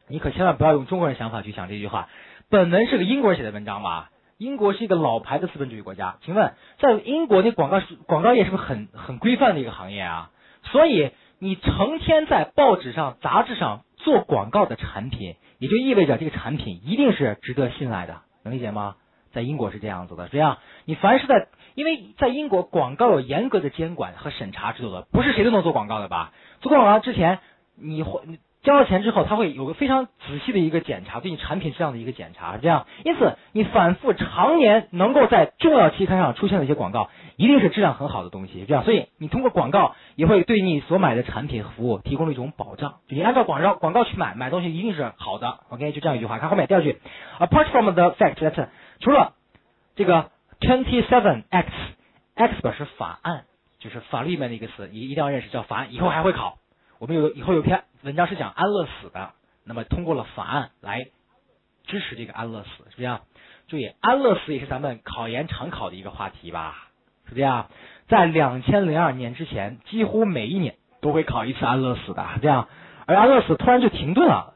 你可千万不要用中国人想法去想这句话。本文是个英国人写的文章吧？英国是一个老牌的资本主义国家，请问在英国那广告业是不是很规范的一个行业啊？所以你成天在报纸上、杂志上做广告的产品，也就意味着这个产品一定是值得信赖的，能理解吗？在英国是这样子的，这样你凡是因为在英国广告有严格的监管和审查制度的，不是谁都能做广告的吧？做广告之前，你交了钱之后，他会有个非常仔细的一个检查，对你产品质量的一个检查，这样，因此你反复常年能够在重要期刊上出现的一些广告，一定是质量很好的东西，这样，所以你通过广告也会对你所买的产品和服务提供了一种保障，你按照广告去买东西一定是好的 ，OK， 就这样一句话。看后面第二句 ，Apart from the fact that 除了这个 27 Acts 表示法案，就是法律里面的一个词，一定要认识，叫法案，以后还会考。我们以后有篇文章是讲安乐死的，那么通过了法案来支持这个安乐死，是这样。注意，安乐死也是咱们考研常考的一个话题吧，是这样。在2002年之前，几乎每一年都会考一次安乐死的，这样。而安乐死突然就停顿了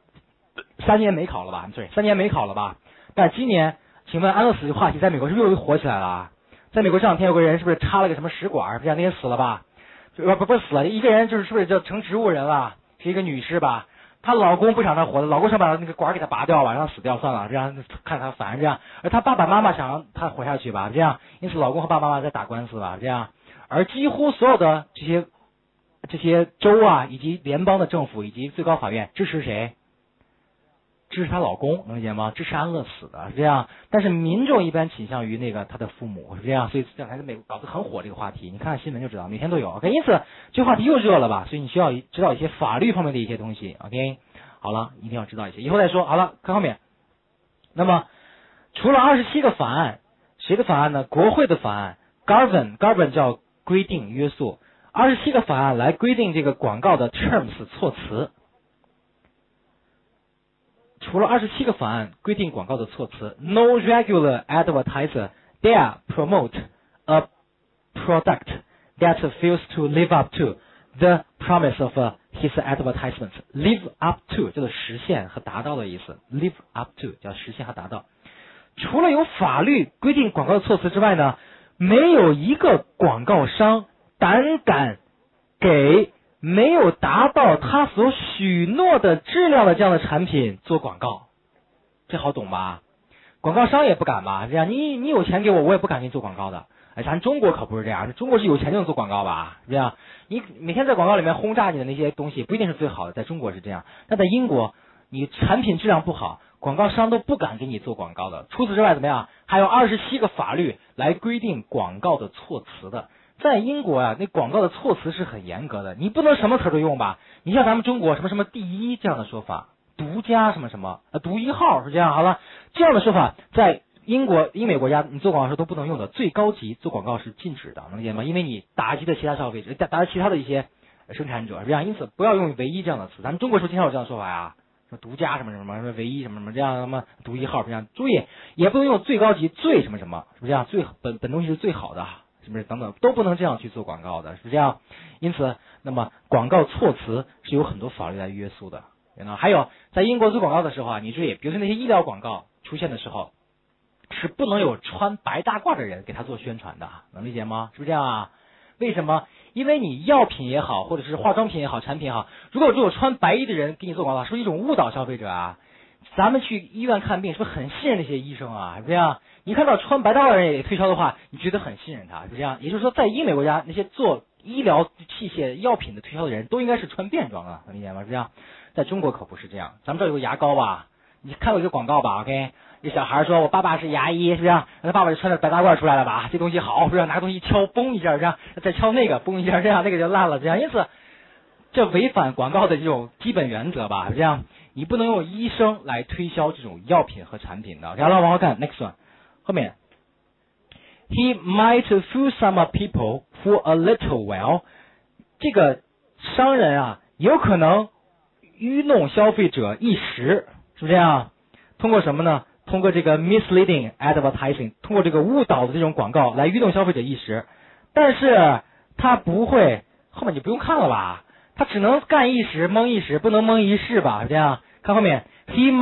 ，3年没考了吧？3年没考了吧？但今年，请问安乐死的话题在美国是不是又火起来了？在美国这两天有个人是不是插了个什么食管，这样那天死了吧？不是死了，一个人是不是就成植物人了？是一个女士吧？她老公不想她活的，老公想把那个管给她拔掉吧，让她死掉算了，这样看她烦这样。而她爸爸妈妈想让她活下去吧，这样，因此老公和爸爸妈妈在打官司吧，这样。而几乎所有的这些州啊，以及联邦的政府以及最高法院支持谁？支持她老公，能理解吗？支持安乐死的是这样，但是民众一般倾向于那个她的父母是这样，所以这还是美国搞得很火这个话题，你看看新闻就知道，每天都有。OK， 因此这个话题又热了吧？所以你需要知道一些法律方面的一些东西。OK， 好了，一定要知道一些，以后再说。好了，看后面。那么除了27个法案，谁的法案呢？国会的法案 ，govern 叫规定约束，27个法案来规定这个广告的 terms 措辞。除了27个法案规定广告的措辞 ，No regular advertiser dare promote a product that fails to live up to the promise of his advertisement. Live up to 叫做实现和达到的意思 ，live up to 叫实现和达到。除了有法律规定广告的措辞之外呢，没有一个广告商胆敢给没有达到他所许诺的质量的这样的产品做广告，这好懂吧？广告商也不敢吧？这样你有钱给我，我也不敢给你做广告的。哎，咱中国可不是这样，中国是有钱就能做广告吧？这样，你每天在广告里面轰炸你的那些东西，不一定是最好的，在中国是这样。但在英国，你产品质量不好，广告商都不敢给你做广告的。除此之外，怎么样？还有27个法律来规定广告的措辞的。在英国啊，那广告的措辞是很严格的，你不能什么词都用吧？你像咱们中国什么第一这样的说法，独家什么独一号是这样。好了，这样的说法在英美国家你做广告时都不能用的，最高级做广告是禁止的，能理解吗？因为你打击的其他消费者，打击其他的一些生产者，这样，因此不要用唯一这样的词。咱们中国是不是经常有这样的说法呀？什么独家什么唯一什么这样什么独一号这样，注意也不能用最高级最什么，是不是这样？本东西是最好的。是不是等等都不能这样去做广告的，是这样。因此，那么广告措辞是有很多法律来约束的。还有在英国做广告的时候啊，你注意，比如说那些医疗广告出现的时候，是不能有穿白大褂的人给他做宣传的，能理解吗？是不是这样啊？为什么？因为你药品也好，或者是化妆品也好，产品也好，如果只有穿白衣的人给你做广告，是不是一种误导消费者啊？咱们去医院看病，是不是很信任那些医生啊？是这样。你看到穿白大褂的人也推销的话，你觉得很信任他，是这样。也就是说，在英美国家，那些做医疗器械、药品的推销的人都应该是穿便装的，能理解吗？是这样。在中国可不是这样。咱们这儿有个牙膏吧，你看过一个广告吧 ？OK， 这小孩说：“我爸爸是牙医，是不是？”他爸爸就穿着白大褂出来了吧？这东西好，是不是？拿个东西一敲，嘣一下，这样再敲那个，嘣一下，这样那个就烂了，这样。因此，这违反广告的这种基本原则吧？这样，你不能用医生来推销这种药品和产品的。然后往后看 ，next one。后面 ，He might fool some people for a little while。这个商人啊，有可能愚弄消费者一时，是不是这样？通过什么呢？通过这个 misleading advertising， 通过这个误导的这种广告来愚弄消费者一时，但是他不会，后面你不用看了吧？ 他只能干一时蒙一时，不能蒙一世吧？是这样。看后面 ，he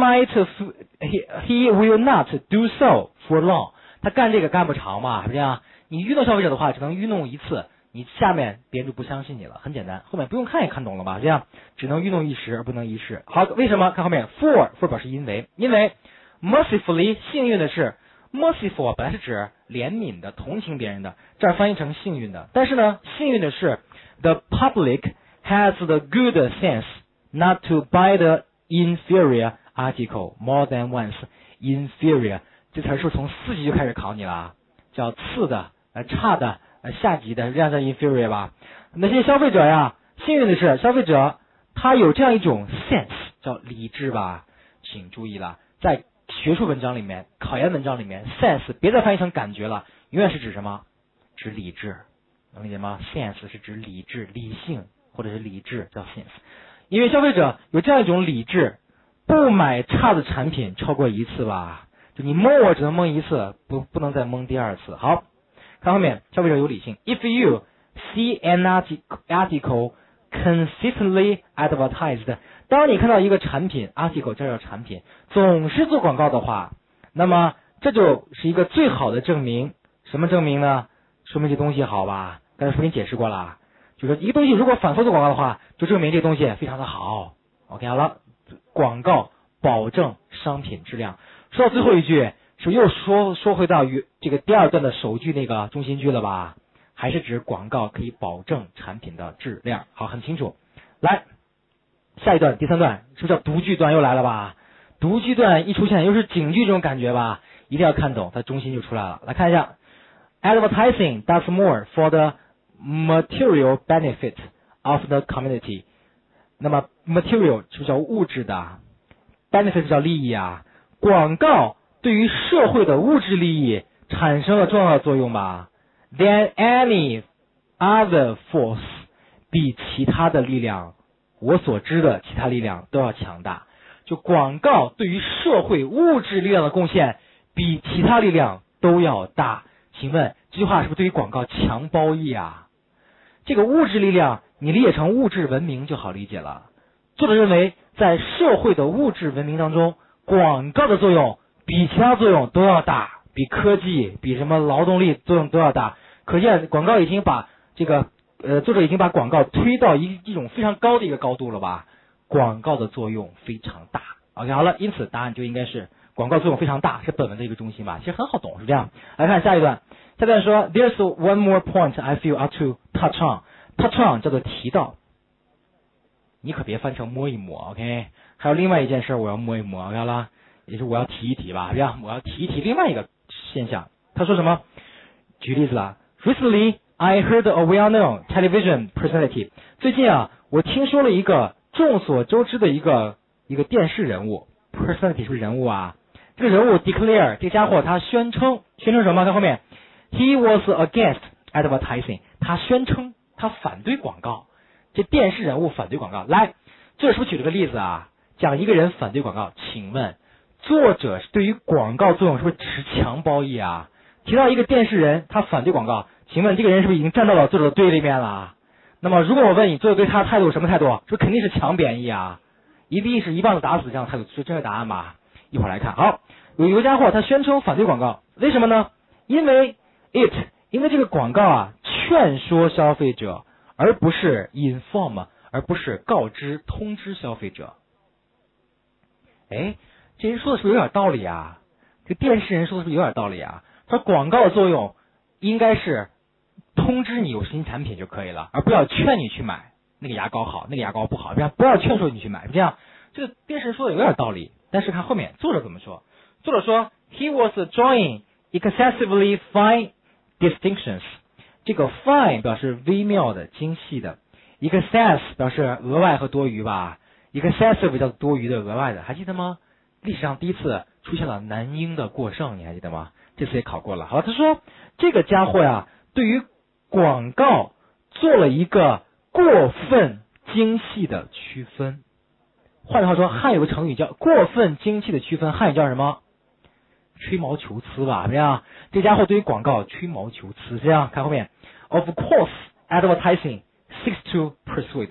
will not do so for long。他干这个干不长嘛？是这样。你愚弄消费者的话，只能愚弄一次，你下面别人就不相信你了，很简单。后面不用看也看懂了吧？这样只能愚弄一时而不能一世。好，为什么？看后面 for 表示因为，mercifully 幸运的是。merciful 本来是指怜悯的、同情别人的，这儿翻译成幸运的。但是呢，幸运的是 ，the public has the good sense not to buy the inferior article more than once. inferior 这词儿是不是从4级就开始考你了？叫次的、差的、下级的，这样叫 inferior 吧？那些消费者呀，幸运的是，消费者他有这样一种 sense 叫理智吧？请注意了，在学术文章里面、考研文章里面 ，sense 别再翻译成感觉了，永远是指什么？指理智，能理解吗 ？sense 是指理智、理性或者是理智，叫 sense。因为消费者有这样一种理智，不买差的产品超过一次吧？就你蒙我只能蒙一次，不能再蒙第二次。好，看后面，消费者有理性。If you see an article consistently advertised。当你看到一个产品 article 这叫产品总是做广告的话，那么这就是一个最好的证明。什么证明呢？说明这东西好吧？刚才不给你解释过了，就是一个东西如果反复做广告的话，就证明这个东西非常的好。OK 好了，广告保证商品质量。说到最后一句，是又说回到这个第二段的首句那个中心句了吧？还是指广告可以保证产品的质量。好，很清楚。来。下一段第3段是不是叫读句段又来了吧？读句段一出现又是警句这种感觉吧？一定要看懂，它中心就出来了。来看一下 ，Advertising does more for the material benefit of the community。那么 material 是不是叫物质的 ？benefit 叫利益啊。广告对于社会的物质利益产生了重要的作用吧 ？Than any other force， 比其他的力量。我所知的其他力量都要强大，就广告对于社会物质力量的贡献比其他力量都要大。请问这句话是不是对于广告强褒义啊？这个物质力量你理解成物质文明就好理解了。作者认为在社会的物质文明当中，广告的作用比其他作用都要大，比科技、比什么劳动力作用都要大。可见广告已经把这个作者已经把广告推到一种非常高的一个高度了吧？广告的作用非常大。OK， 好了，因此答案就应该是广告作用非常大，是本文的一个中心吧？其实很好懂，是这样。来看下一段，下一段说 ，There's one more point I feel ought to touch on。touch on 叫做提到，你可别翻成摸一摸 ，OK？ 还有另外一件事我要摸一摸 ，OK 了，也是我要提一提吧，这样我要提一提另外一个现象。他说什么？举例子了 ，Recently。I heard a well-known television personality。最近啊，我听说了一个众所周知的一个电视人物 ，personality 是不是人物啊？这个人物 declare 这个家伙他宣称什么？看后面 ，He was against advertising。他宣称他反对广告。这电视人物反对广告。来，这是不是举了个例子啊？讲一个人反对广告，请问作者对于广告作用是不是持强褒义啊？提到一个电视人他反对广告。请问这个人是不是已经站到了作者的对立面了？那么如果我问你，作者对他的态度是什么态度？这肯定是强贬义啊，一定是一棒子打死这样的态度，是正确答案吧？一会儿来看。好，有一个家伙他宣称反对广告，为什么呢？因为这个广告啊劝说消费者，而不是 inform， 而不是告知通知消费者。哎，这人说的是不是有点道理啊？这电视人说的是不是有点道理啊？他说广告的作用应该是通知你有新产品就可以了，而不要劝你去买那个牙膏好，那个牙膏不好，这样不要劝说你去买，这样这个电视说的有点道理。但是看后面作者怎么说？作者说 He was drawing excessively fine distinctions。这个 fine 表示微妙的、精细的 ，excess 表示额外和多余吧 ，excessive 叫多余的、额外的，还记得吗？历史上第一次出现了男婴的过剩，你还记得吗？这次也考过了。好，他说这个家伙呀，对于广告做了一个过分精细的区分。换句话说，汉有个成语叫过分精细的区分，汉语叫什么？吹毛求疵吧，怎么样？这家伙对于广告吹毛求疵，这样看后面。Of course, advertising seeks to persuade。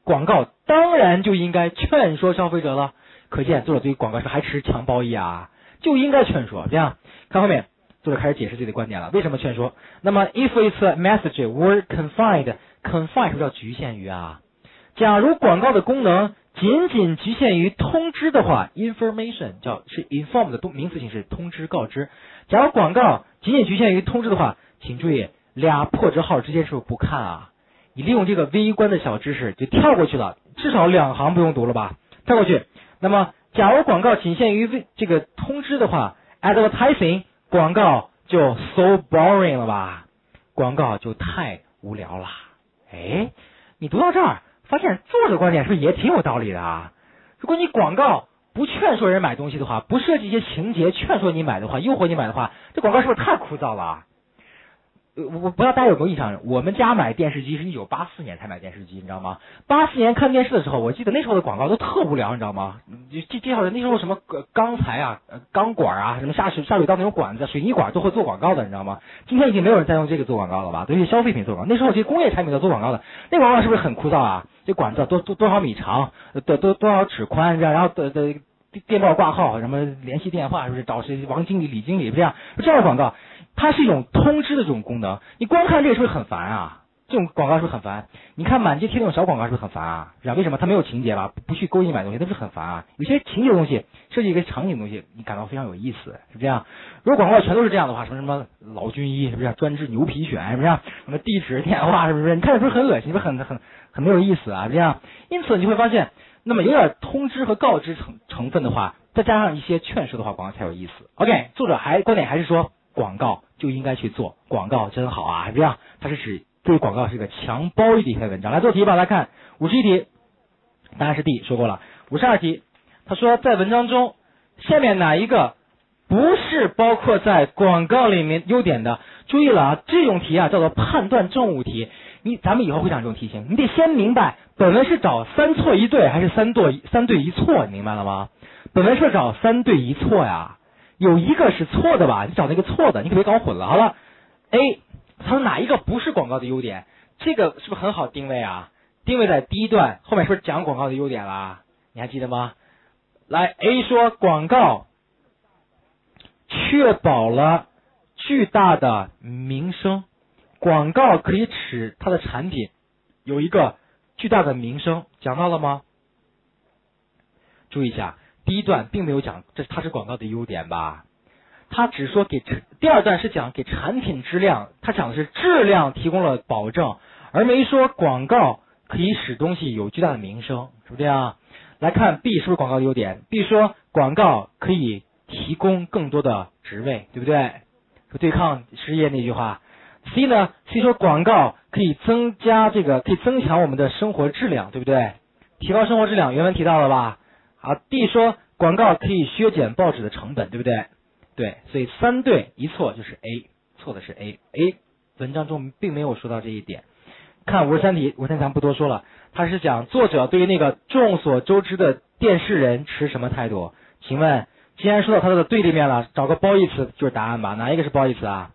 广告当然就应该劝说消费者了。可见作者对于广告是还持强褒义啊，就应该劝说。这样看后面，作者开始解释自己的观点了。为什么劝说？那么 if its message were confined 是不是叫局限于啊？假如广告的功能仅仅局限于通知的话 ，information 是 inform 的名词形式，通知告知。假如广告仅仅局限于通知的话，请注意俩破折号之间是不是不看啊？你利用这个微观的小知识就跳过去了，至少2行不用读了吧？跳过去。那么假如广告仅限于这个通知的话 ，advertising 广告就 so boring 了吧？广告就太无聊了。哎，你读到这儿，发现作者观点是不是也挺有道理的啊？如果你广告不劝说人买东西的话，不设计一些情节劝说你买的话，诱惑你买的话，这广告是不是太枯燥了啊？我不知道大家有没有印象，我们家买电视机是1984年才买电视机，你知道吗？84年看电视的时候，我记得那时候的广告都特无聊，你知道吗？介绍的那时候什么钢材啊、钢管啊、什么下水道那种管子、水泥管都会做广告的，你知道吗？今天已经没有人再用这个做广告了吧？都是消费品做广告。那时候这些工业产品都做广告的，那广告是不是很枯燥啊？这管子多少米长，多少尺宽，然后电报挂号，什么联系电话，是不是找谁王经理、李经理这样的广告？它是一种通知的这种功能，你光看这个是不是很烦啊？这种广告是不是很烦？你看满街贴那种小广告是不是很烦啊？是吧？为什么它没有情节吧？不去勾引你买东西，那是很烦啊。有些情节的东西，设计一个场景的东西，你感到非常有意思，是不是这样？如果广告全都是这样的话，什么老军医是不是专治牛皮癣，是不是？什么地址电话是不是？你看着是不是很恶心，是不是很没有意思啊？这样，因此你会发现，那么有点通知和告知成分的话，再加上一些劝说的话，广告才有意思。OK， 作者观点还是说。广告就应该去做，广告真好啊！这样，它是指对广告是一个强褒义的一篇文章。来做题吧，来看51题，答案是 D， 说过了。52题，他说在文章中，下面哪一个不是包括在广告里面优点的？注意了啊，这种题啊叫做判断重物题。咱们以后会讲这种题型，你得先明白本文是找3错1对还是3对1错，你明白了吗？本文是找3对1错呀。有一个是错的吧，你找那个错的，你可别搞混了。好了 ，A， 他说哪一个不是广告的优点？这个是不是很好定位啊？定位在第一段，后面是不是讲广告的优点啦？你还记得吗？来 ，A 说广告确保了巨大的名声，广告可以使它的产品有一个巨大的名声，讲到了吗？注意一下。第一段并没有讲它是广告的优点吧，他只说第二段是讲给产品质量，他讲的是质量提供了保证，而没说广告可以使东西有巨大的名声，是不是这样？来看 B 是不是广告的优点 ？B 说广告可以提供更多的职位，对不对？说对抗失业那句话。C 呢 ？C 说广告可以增强我们的生活质量，对不对？提高生活质量，原文提到了吧？好 ，D 说广告可以削减报纸的成本，对不对？对，所以3对1错就是 A， 错的是 A。A 文章中并没有说到这一点。看53题，咱们不多说了，他是讲作者对于那个众所周知的电视人持什么态度？请问，既然说到他的对立面了，找个褒义词就是答案吧？哪一个是褒义词啊？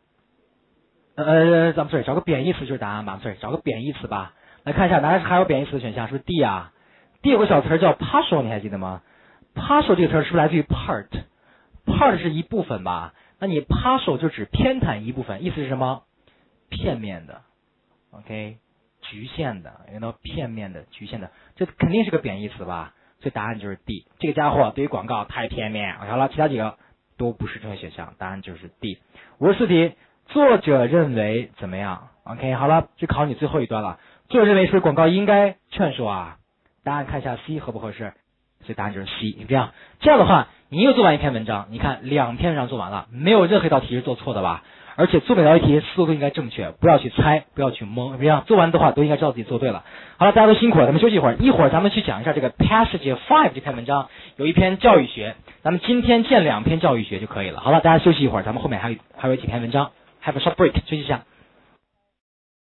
咱们找个贬义词就是答案吧？找个贬义词吧。来看一下，还有贬义词的选项是不是 D 啊？D 有个小词叫 partial， 你还记得吗？ partial 这个词是不是来自于 part 是一部分吧？那你 partial 就指偏袒一部分，意思是什么？片面的 ，OK， 局限的，片面的、局限的，这肯定是个贬义词吧？所以答案就是 D。这个家伙对于广告太片面。好了，其他几个都不是正确选项，答案就是 D。54题，作者认为怎么样 ？OK， 好了，就考你最后一段了。作者认为是不是广告应该劝说啊？答案看一下 C 合不合适？所以答案就是 C。这样的话，你又做完一篇文章，你看2篇文章做完了，没有任何一道题是做错的吧？而且做每道题思路都应该正确，不要去猜，不要去蒙，这样做完的话都应该知道自己做对了。好了，大家都辛苦了，咱们休息一会儿，一会儿咱们去讲一下这个 Passage 5这篇文章，有一篇教育学，咱们今天见2篇教育学就可以了。好了，大家休息一会儿，咱们后面还有几篇文章。Have a short break， 休息一下。